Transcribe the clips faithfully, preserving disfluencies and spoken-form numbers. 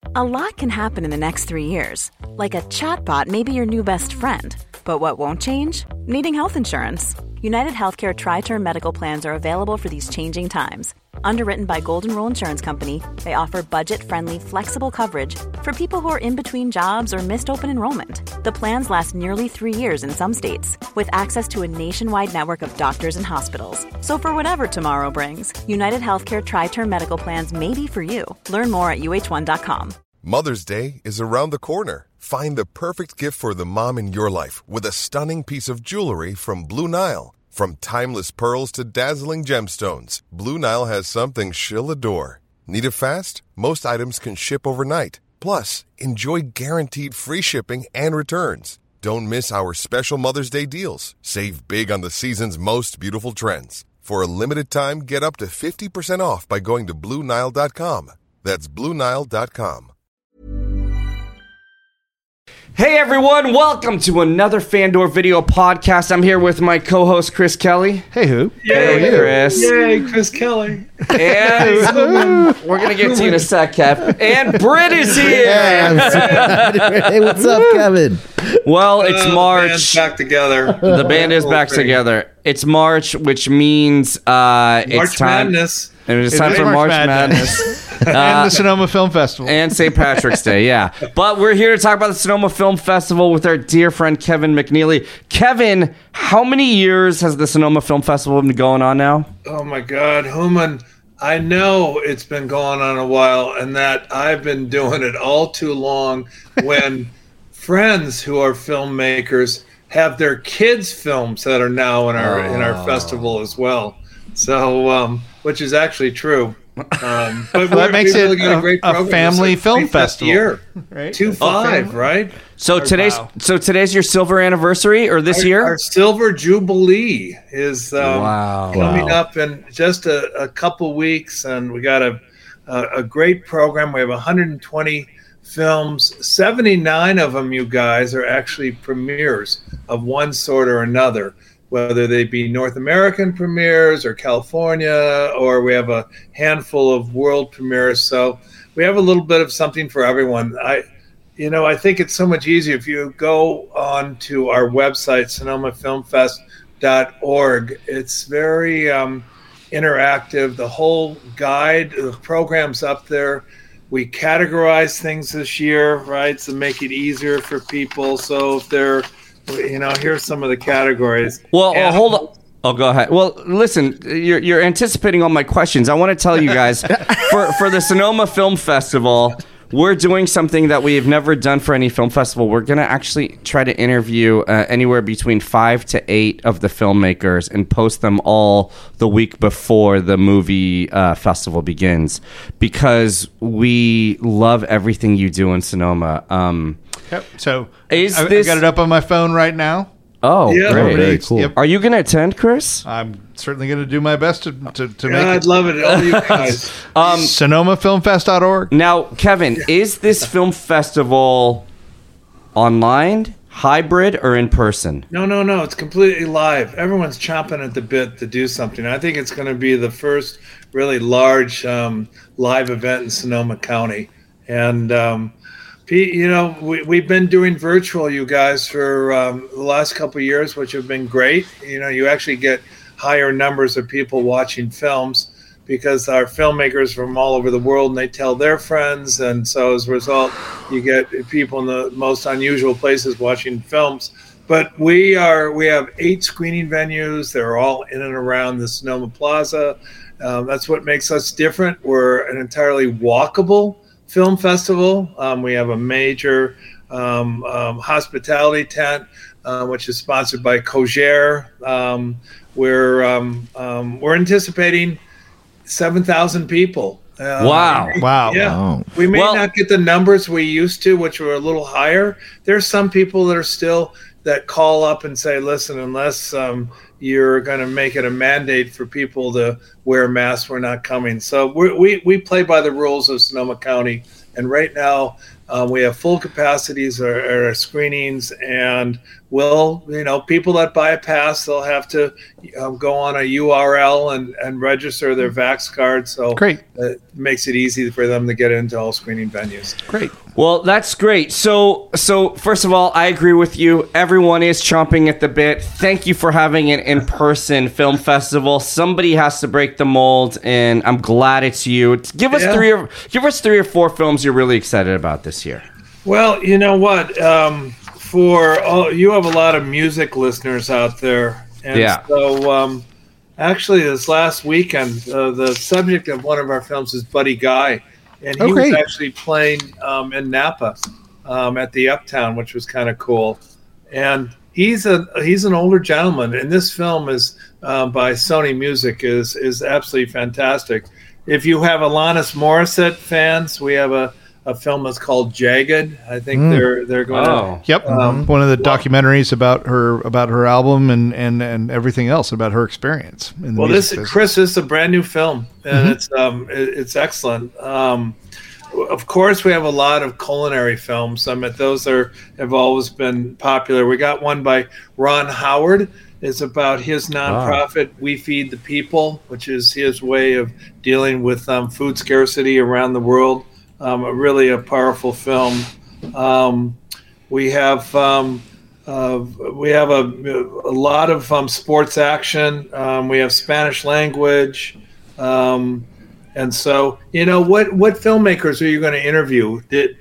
A lot can happen in the next three years. Like a chatbot may be your new best friend. But what won't change? Needing health insurance. United Healthcare Tri-Term Medical Plans are available for these changing times. Underwritten by Golden Rule Insurance Company, they offer budget-friendly, flexible coverage for people who are in between jobs or missed open enrollment. The plans last nearly three years in some states, with access to a nationwide network of doctors and hospitals. So for whatever tomorrow brings, United Healthcare Tri-Term Medical Plans may be for you. Learn more at U H one dot com. Mother's Day is around the corner. Find the perfect gift for the mom in your life with a stunning piece of jewelry from Blue Nile. From timeless pearls to dazzling gemstones, Blue Nile has something she'll adore. Need it fast? Most items can ship overnight. Plus, enjoy guaranteed free shipping and returns. Don't miss our special Mother's Day deals. Save big on the season's most beautiful trends. For a limited time, get up to fifty percent off by going to Blue Nile dot com. That's Blue Nile dot com. Hey everyone, welcome to another Fandor video podcast. I'm here with my co-host Chris Kelly. Hey, who? Yay, hey, Chris. Yay, Chris Kelly. And we're going to get to you in a sec, Kev. And Britt is here. Yeah, hey, what's up, Kevin? Well, it's uh, March. The band's back together. The band is back together. It's March, which means uh, March it's time. Madness. And it's time It for March March Madness. Madness. And Uh, the Sonoma Film Festival. And Saint Patrick's Day, yeah. But we're here to talk about the Sonoma Film Festival with our dear friend Kevin McNeely. Kevin, how many years has the Sonoma Film Festival been going on now? Oh my God, Human, I know it's been going on a while and that I've been doing it all too long when friends who are filmmakers have their kids' films that are now in our oh. in our festival as well. So, um, which is actually true. Um, but well, that makes it really a, a, great a family film festival. Year, right? two five, right? So Or, today's wow. so today's your silver anniversary, or this our, year? Our silver jubilee is um, wow. coming wow. up in just a, a couple weeks, and we got a, a a great program. We have one hundred twenty films. seventy-nine of them, you guys, are actually premieres of one sort or another, whether they be North American premieres or California, or we have a handful of world premieres. So we have a little bit of something for everyone. I, you know, I think it's so much easier if you go on to our website, sonoma film fest dot org. It's very um, interactive. The whole guide, the program's up there. We categorize things this year, right, to make it easier for people. So if they're You know, here's some of the categories. Well, and, uh, hold on. Oh, go ahead. Well, listen, you're you're anticipating all my questions. I want to tell you guys, for for the Sonoma Film Festival, we're doing something that we have never done for any film festival. We're going to actually try to interview uh, anywhere between five to eight of the filmmakers and post them all the week before the movie uh, festival begins, because we love everything you do in Sonoma. Um, Yep. So Is I, this- I've got it up on my phone right now. oh, Yeah. great. Very cool. Yep. Are you going to attend, Chris? I'm certainly going to do my best to, to, to yeah, make I'd it. love it. All you guys. Um, sonoma film fest dot org. Now, Kevin, is this film festival online, hybrid, or in person? No, no, no. It's completely live. Everyone's chomping at the bit to do something. I think it's going to be the first really large um, live event in Sonoma County. And, um, Pete, you know, we, we've been doing virtual, you guys, for um, the last couple of years, which have been great. You know, you actually get higher numbers of people watching films because our filmmakers from all over the world, and they tell their friends. And so as a result, you get people in the most unusual places watching films. But we are we have eight screening venues. They're all in and around the Sonoma Plaza. Um, that's what makes us different. We're an entirely walkable film festival. Um, we have a major um, um, hospitality tent, uh, which is sponsored by Kosher. Um, we're um, um, we're anticipating seven thousand people. Uh, Wow. Wow. Yeah. Wow. We may Well- not get the numbers we used to, which were a little higher. There's some people that are still that call up and say, listen, unless um, you're going to make it a mandate for people to wear masks, we're not coming. So we we we play by the rules of Sonoma County. And right now, Um, we have full capacities at our, our screenings, and we'll, you know, people that buy a pass, they'll have to um, go on a U R L and, and register their Vax card. So Great. it makes it easy for them to get into all screening venues. Great. Well, that's great. So, so first of all, I agree with you. Everyone is chomping at the bit. Thank you for having an in-person film festival. Somebody has to break the mold, and I'm glad it's you. Give us Yeah. three or give us three or four films you're really excited about this year. Well, you know what? Um, for all, you have a lot of music listeners out there, and Yeah. so um, actually, this last weekend, uh, the subject of one of our films is Buddy Guy, and he Oh, was great. actually playing um, in Napa um, at the Uptown, which was kind of cool. And he's a he's an older gentleman, and this film is uh, by Sony Music is is absolutely fantastic. If you have Alanis Morissette fans, we have a, a film that's called Jagged. I think Mm. they're they're going Oh. Yep. Um, One of the documentaries about her about her album and, and, and everything else about her experience. In the Well, music this business. Chris, this is a brand new film, and Mhm. it's um it, it's excellent. Um, of course, we have a lot of culinary films. I mean, those are have always been popular. We got one by Ron Howard. It's about his nonprofit, We Feed the People, which is his way of dealing with um, food scarcity around the world. Um, a really a powerful film. Um, we have um, uh, we have a, a lot of um, sports action. Um, we have Spanish language, um, and so you know what what filmmakers are you going to interview? Did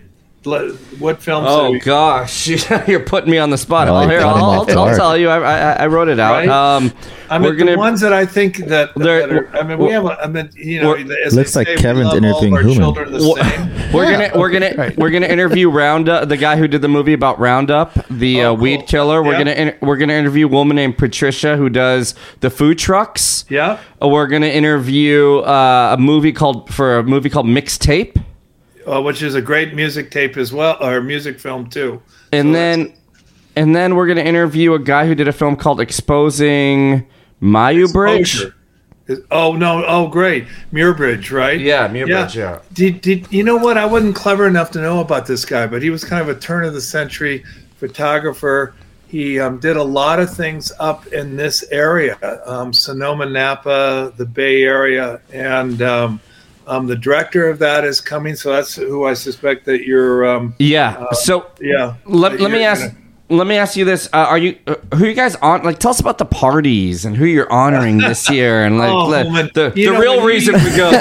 what films? are Oh we- gosh, you're putting me on the spot. I like I'll, here, cutting I'll, off I'll, I'll guard. tell you. I, I, I wrote it out. Right? Um, I mean, we're gonna. the ones that I think that, There- that are, I mean, we well- have. A, I mean, you know, well, as they looks like say, we Kevin's love all of interviewing our Human. children the Well, same. We're Yeah. gonna we're gonna Right. we're gonna interview Roundup, the guy who did the movie about Roundup, the Oh, uh, weed cool. killer. We're Yeah. gonna in, we're gonna interview a woman named Patricia who does the food trucks. Yeah. Uh, We're gonna interview uh, a movie called for a movie called Mixtape, Uh, which is a great music tape as well, or music film too. and So then and then we're gonna interview a guy who did a film called Exposing Mayu Bridge. Exposure. Is- Oh no! Oh, great, Muirbridge, right? Yeah, Muirbridge, yeah. Did did you know what? I wasn't clever enough to know about this guy, but he was kind of a turn of the century photographer. He um, did a lot of things up in this area, um, Sonoma, Napa, the Bay Area, and um, um, the director of that is coming. So that's who I suspect that you're. Um, Yeah. so yeah. let, that let me you're ask. gonna- Let me ask you this: uh, Are you uh, who you guys on? Like, tell us about the parties and who you're honoring this year, and like Oh, the, man. the, You the know, real when reason you- we go.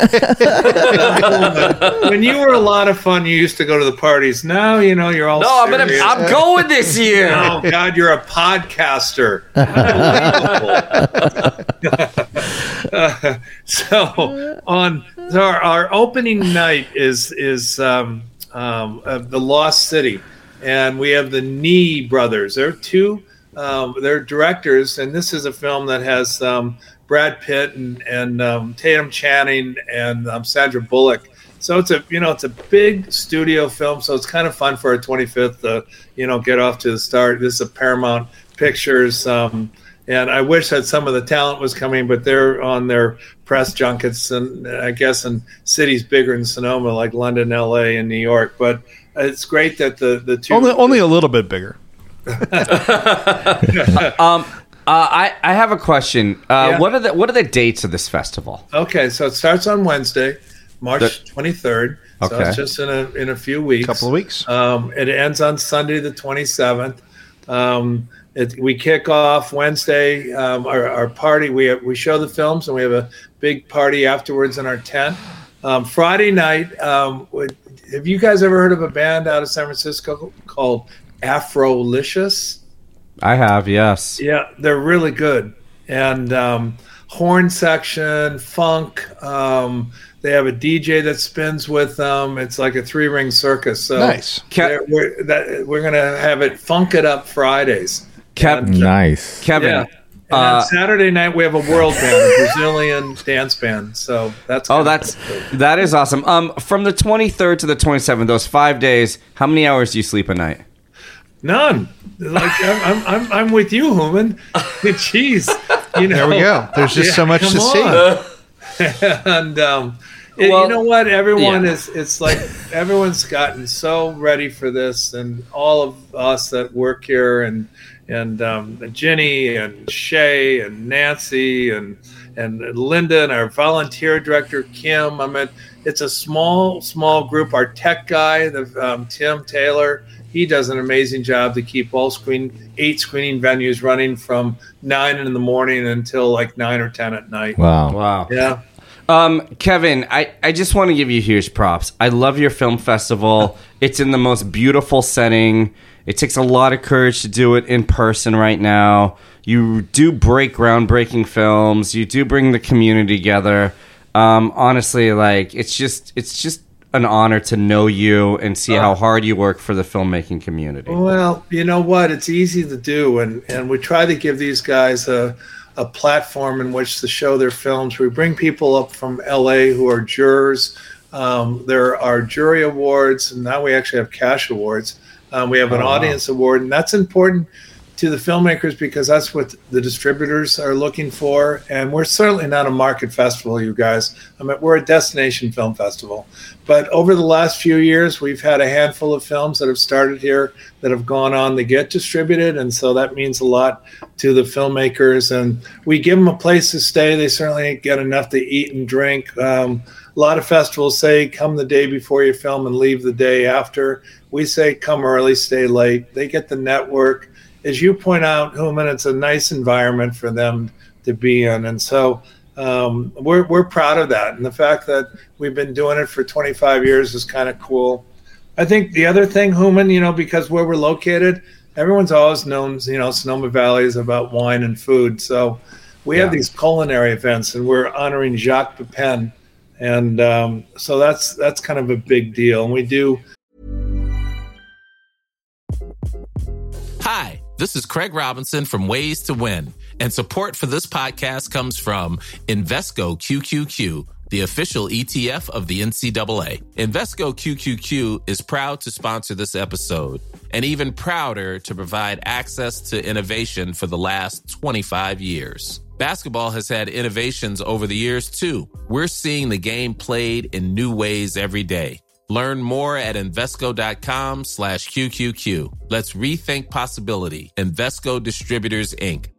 When you were a lot of fun, you used to go to the parties. Now you know you're all. No, I'm gonna. serious. I'm going this year. Oh God, you're a podcaster. Uh, so on so our, our opening night is is um, um, uh, the Lost City, and we have the Nee brothers. They're two. Um, they're directors, and this is a film that has um, Brad Pitt and and um, Tatum Channing and um, Sandra Bullock. So it's a you know it's a big studio film, so it's kind of fun for our twenty-fifth to you know get off to the start. This is a Paramount Pictures, um, and I wish that some of the talent was coming, but they're on their press junkets, and I guess in cities bigger than Sonoma, like London, L A, and New York. But it's great that the the two Only only a little bit bigger. Um, uh, I I have a question. Uh, Yeah. What are the what are the dates of this festival? Okay, so it starts on Wednesday, March twenty-third. So Okay. it's just in a in a few weeks. Couple of weeks. Um, it ends on Sunday the twenty-seventh. Um, it, we kick off Wednesday. Um, our, our party. We have, we show the films and we have a big party afterwards in our tent. Um, Friday night. Um, would, have you guys ever heard of a band out of San Francisco called Afrolicious? I have, yes. Yeah, they're really good. And um, horn section, funk. Um, they have a D J that spins with them. It's like a three-ring circus. So Nice. Ke- they're- we're, that, we're going to have it Funk It Up Fridays. Kev- And, Nice. Kevin. yeah. And Uh, then Saturday night we have a world band, a Brazilian dance band. So that's Oh, kinda that's cool. that is awesome. Um, from the twenty-third to the twenty-seventh, those five days, how many hours do you sleep a night? None. Like I'm, I'm, I'm, I'm with you, Human. Jeez, you know. There we go. There's just Yeah, so much come to see. on. and um, It, Well, you know what? Everyone yeah. is. It's like everyone's gotten so ready for this, and all of us that work here, and and um, Ginny and Shay and Nancy and and Linda and our volunteer director Kim. I mean, it's a small small group. Our tech guy, the um, Tim Taylor, he does an amazing job to keep all screen eight screening venues running from nine in the morning until like nine or ten at night. Wow. Wow. Yeah. Um, Kevin, I, I just want to give you huge props. I love your film festival. It's in the most beautiful setting. It takes a lot of courage to do it in person right now. You do break groundbreaking films. You do bring the community together. Um, honestly, like it's just it's just an honor to know you and see how hard you work for the filmmaking community. Well, you know what? It's easy to do, and, and we try to give these guys a a platform in which to show their films. We bring people up from L A who are jurors. Um, there are jury awards, and now we actually have cash awards. Um, we have an Oh, wow. audience award, and that's important to the filmmakers because that's what the distributors are looking for. And we're certainly not a market festival, you guys. I mean, we're a destination film festival. But over the last few years, we've had a handful of films that have started here that have gone on to get distributed. And so that means a lot to the filmmakers. And we give them a place to stay. They certainly get enough to eat and drink. Um, a lot of festivals say come the day before you film and leave the day after. We say come early, stay late. They get the network. As you point out, Hooman, it's a nice environment for them to be in. And so um, we're we're proud of that. And the fact that we've been doing it for twenty-five years is kind of cool. I think the other thing, Hooman, you know, because where we're located, everyone's always known, you know, Sonoma Valley is about wine and food. So we Yeah. have these culinary events, and we're honoring Jacques Pepin. And um, so that's that's kind of a big deal. And we do. Hi, this is Craig Robinson from Ways to Win, and support for this podcast comes from Invesco Q Q Q, the official E T F of the N C double A. Invesco Q Q Q is proud to sponsor this episode, and even prouder to provide access to innovation for the last twenty-five years. Basketball has had innovations over the years, too. We're seeing the game played in new ways every day. Learn more at Invesco.com slash QQQ. Let's rethink possibility. Invesco Distributors, Incorporated.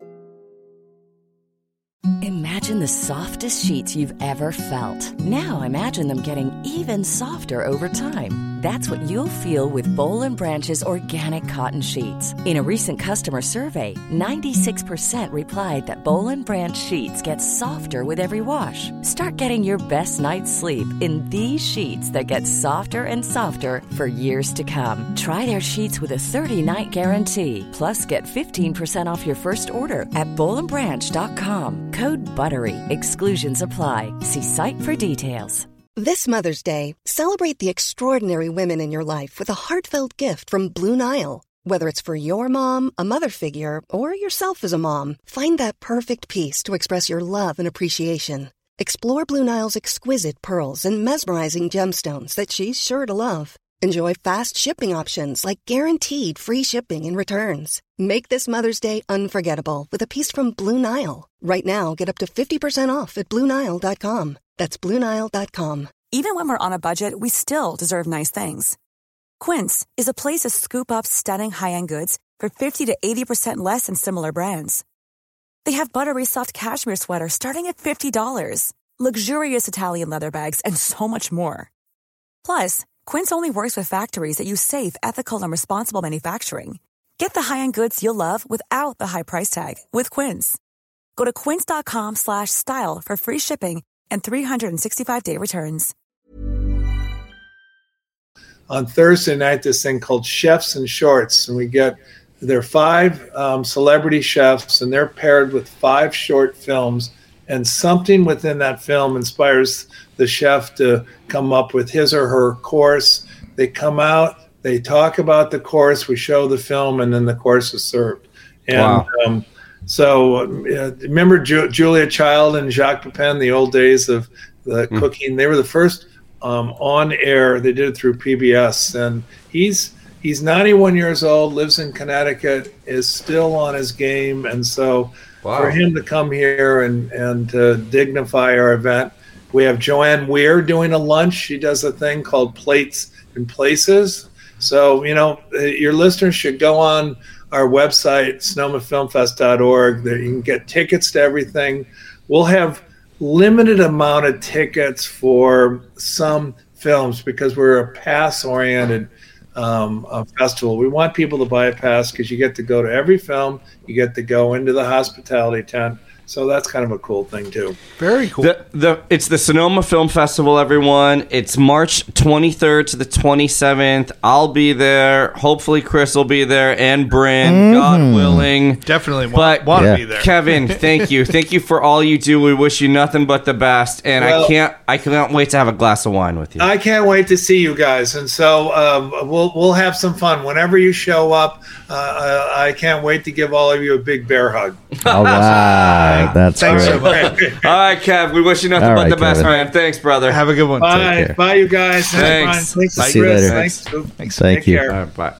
Imagine the softest sheets you've ever felt. Now imagine them getting even softer over time. That's what you'll feel with Boll and Branch's organic cotton sheets. In a recent customer survey, ninety-six percent replied that Boll and Branch sheets get softer with every wash. Start getting your best night's sleep in these sheets that get softer and softer for years to come. Try their sheets with a thirty-night guarantee. Plus, get fifteen percent off your first order at boll and branch dot com. Code BUTTERY. Exclusions apply. See site for details. This Mother's Day, celebrate the extraordinary women in your life with a heartfelt gift from Blue Nile. Whether it's for your mom, a mother figure, or yourself as a mom, find that perfect piece to express your love and appreciation. Explore Blue Nile's exquisite pearls and mesmerizing gemstones that she's sure to love. Enjoy fast shipping options like guaranteed free shipping and returns. Make this Mother's Day unforgettable with a piece from Blue Nile. Right now, get up to fifty percent off at blue nile dot com. That's blue nile dot com. Even when we're on a budget, we still deserve nice things. Quince is a place to scoop up stunning high-end goods for fifty to eighty percent less than similar brands. They have buttery soft cashmere sweaters starting at fifty dollars, luxurious Italian leather bags, and so much more. Plus, Quince only works with factories that use safe, ethical, and responsible manufacturing. Get the high-end goods you'll love without the high price tag with Quince. Go to quince.com slash style for free shipping and three sixty-five day returns. On Thursday night, this thing called Chefs and Shorts, and we get there are five um, celebrity chefs, and they're paired with five short films, and something within that film inspires the chef to come up with his or her course. They come out, they talk about the course, we show the film, and then the course is served. And Wow. um, so uh, remember Ju- Julia Child and Jacques Pepin, the old days of the Mm. cooking. They were the first um, on air. They did it through P B S, and he's he's ninety-one years old, lives in Connecticut, is still on his game, and so Wow. for him to come here and and to dignify our event, We have Joanne Weir doing a lunch. She does a thing called Plates and Places. So, you know, your listeners should go on our website, sonoma film fest dot org. There you can get tickets to everything. We'll have limited amount of tickets for some films because we're a pass-oriented um, a festival. We want people to buy a pass because you get to go to every film. You get to go into the hospitality tent. So that's kind of a cool thing, too. Very cool. The, the, it's the Sonoma Film Festival, everyone. It's March twenty-third to the twenty-seventh. I'll be there. Hopefully, Chris will be there, and Bryn, mm-hmm. God willing. Definitely want, but, want yeah. to be there. Kevin, thank you. Thank you for all you do. We wish you nothing but the best. And well, I can't I can't wait to have a glass of wine with you. I can't wait to see you guys. And so um, we'll, we'll have some fun. Whenever you show up, uh, I can't wait to give all of you a big bear hug. All right. That's Thanks great. so much. All right, Kev. We wish you nothing All but right, the best, Kevin. man. Thanks, brother. Have a good one. Bye. Bye, you guys. Thanks. Thanks, Bye. See you Chris. later. Thanks. Thanks. Thank Take you. care. All right, bye.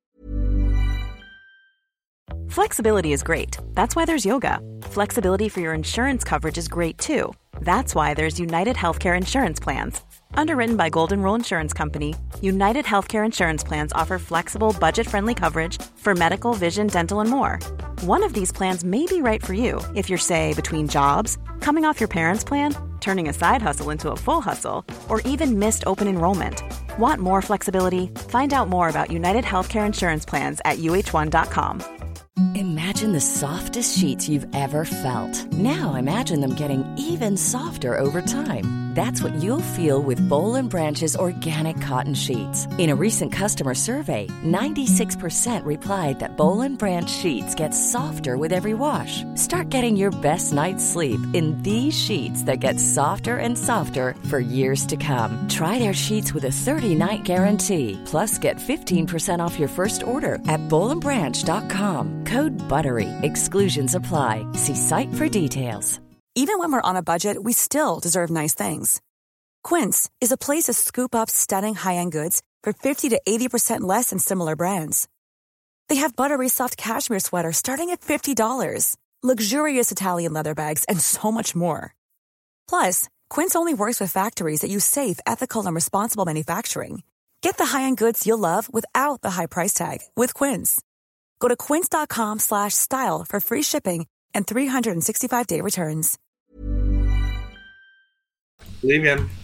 Flexibility is great. That's why there's yoga. Flexibility for your insurance coverage is great too. That's why there's United Healthcare Insurance Plans. Underwritten by Golden Rule Insurance Company, United Healthcare Insurance Plans offer flexible, budget-friendly coverage for medical, vision, dental, and more. One of these plans may be right for you if you're, say, between jobs, coming off your parents' plan, turning a side hustle into a full hustle, or even missed open enrollment. Want more flexibility? Find out more about United Healthcare Insurance Plans at U H one dot com. Imagine the softest sheets you've ever felt. Now imagine them getting even softer over time. That's what you'll feel with Boll and Branch's organic cotton sheets. In a recent customer survey, ninety-six percent replied that Boll and Branch sheets get softer with every wash. Start getting your best night's sleep in these sheets that get softer and softer for years to come. Try their sheets with a thirty-night guarantee. Plus, get fifteen percent off your first order at boll and branch dot com. Code BUTTERY. Exclusions apply. See site for details. Even when we're on a budget, we still deserve nice things. Quince is a place to scoop up stunning high-end goods for fifty to eighty percent less than similar brands. They have buttery soft cashmere sweaters starting at fifty dollars, luxurious Italian leather bags, and so much more. Plus, Quince only works with factories that use safe, ethical, and responsible manufacturing. Get the high-end goods you'll love without the high price tag with Quince. Go to quince.com slash style for free shipping and three hundred sixty-five day returns. Leave in.